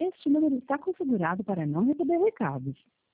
Este número está configurado para não receber recados.